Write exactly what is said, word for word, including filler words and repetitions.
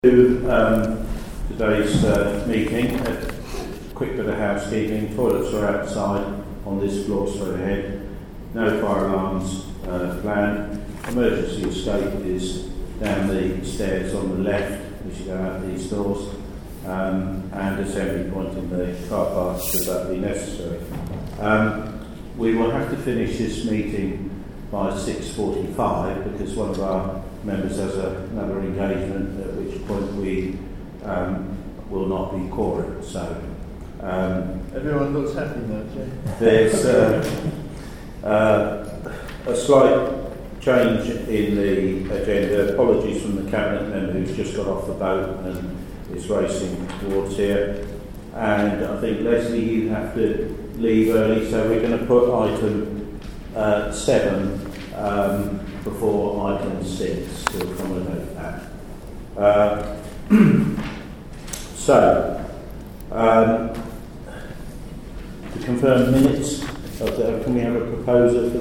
To um, today's uh, meeting, a quick bit of housekeeping. Toilets are outside on this floor straight ahead. No fire alarms uh, planned. Emergency escape is down the stairs on the left as you go out these doors, um, and assembly point in the car park should that be necessary. Um, we will have to finish this meeting by six forty-five because one of our members has a, another engagement, at which point we um, will not be quorum. So um, everyone looks happy now, Jay. There's uh, uh, a slight change in the agenda. Apologies from the cabinet member who's just got off the boat and is racing towards here. And I think Leslie, you have to leave early, so we're going to put item uh, seven um, before item six to accommodate that. Uh, so, um, to confirm minutes, of the, can we have a proposer for